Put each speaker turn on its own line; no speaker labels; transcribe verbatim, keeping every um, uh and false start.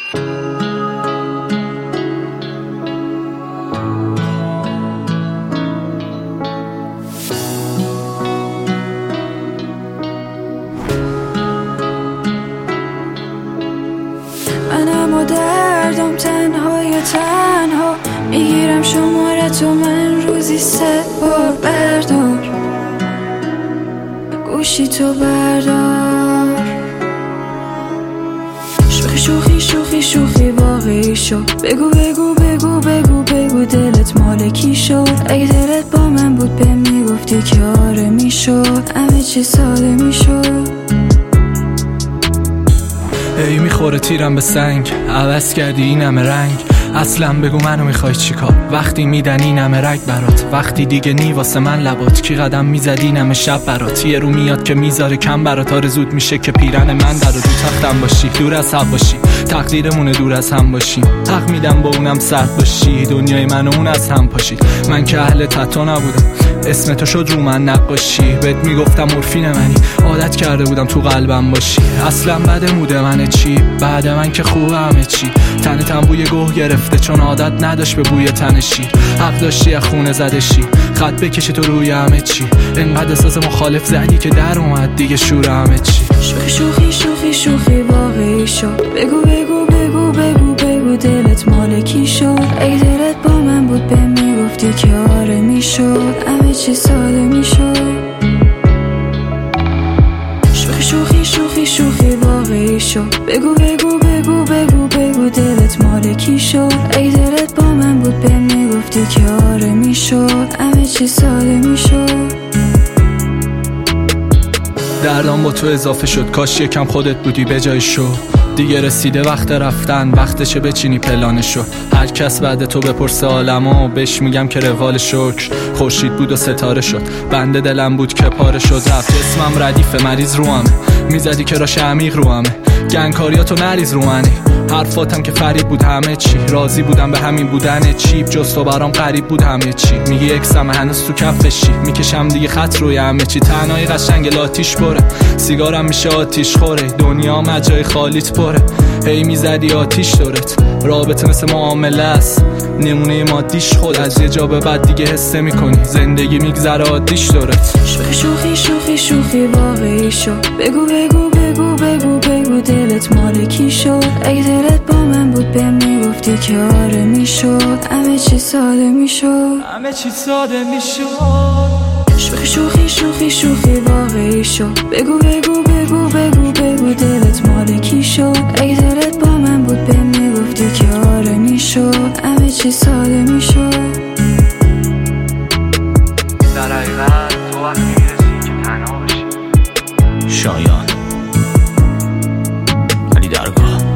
منم و دردم تنها یا تنها میگیرم شماره تو من روزی سه بار بردار گوشی تو بردار شوخی شوخی شوخی شوخی واقعی شو بگو بگو بگو بگو بگو دلت مال کی شد اگه دلت با من بود به میگفتی که آره میشد همه چی ساده میشد
ای میخوره تیرم به سنگ عوض کردی این همه رنگ اصلا بگو منو میخوای چیکار وقتی میدن این همه رگ برات وقتی دیگه نی واسه من لبات کی قدم میزدی این همه شب برات یه رو میاد که میذاره کم برات آره زود میشه که پیرن من در رو تختم باشی دور از حق باشی تقدیرمونه دور از هم باشیم حق میدم با اونم سرد باشی دنیای من و اون از هم پاشید من که اهل تتو نبودم اسم تو شد رو من نقاشی بهت میگفتم مورفین منی عادت کرده بودم تو قلبم باشی اصلا بد موده منه چی بعد من که خوبه همه چی تنتم بوی گوه گرفته چون عادت نداشت به بوی تنشی حق داشتی از خونه زدشی خط بکشی تو روی همه چی انقدر احساس مخالف زدی که در اومد دیگه شور همه چی
شوخی شوخی شوخی شوخی واقعی شو بگو بگو بگو بگو بگو دلت مال کی شد اگه دلت با من بود به میگفتی که آره میشد همه چی ساده میشد شوخی شوخی شوخی شوخی واقعی شو بگو بگو بگو بگو بگو دلت مال کی شد اگه دلت با من بود به میگفتی که آره میشد همه چی ساده میشد
دردام با تو اضافه شد کاش یکم خودت بودی به جای شو دیگه رسیده وقت رفتن وقتشه بچینی پلانشو هر کس بعد تو بپرسه عالمو بهش میگم که روال شکر خورشید بود و ستاره شد بنده دلم بود که پاره شد رفت جسمم ردیف مریض رو همه میزدی که راش عمیق رو همه گنگکاریاتو نریز رو منی حرفاتم که فریب بود همه چی راضی بودم به همین بودن چیپ جز تو برام غریب بود همه چی میگی اکسم هنوز تو کفشی میکشم دیگه خط روی همه چی تنهایی قشنگ لاتیش بره سیگارم میشه آتیش خوره دنیا مجای خالیت پره هی میزدی آتیش دورت رابطه مثل معامله است نمونه مادیش خود از یه جا به بعد دیگه حسه میکنی زندگی میگذره عادیش دورت
شوخی شوخی شوخی شوخی واقعی شو بگو بگو بگو بگو بگو دلت مال کی شد اگه دلت با من بود به میگفتی که آره میشد همه چی ساده میشد
همه چی ساده میشد
شوخی شوخی شوخی شوخی واقعی شو بگو بگو بگو بگو بگو دلت مال کی شد اگه دلت با من بود به میگفتی که آره میشد همه چی ساده میشد
در حقیقت تو وقتی میرسی که تنها باشی
شایان علی درگاه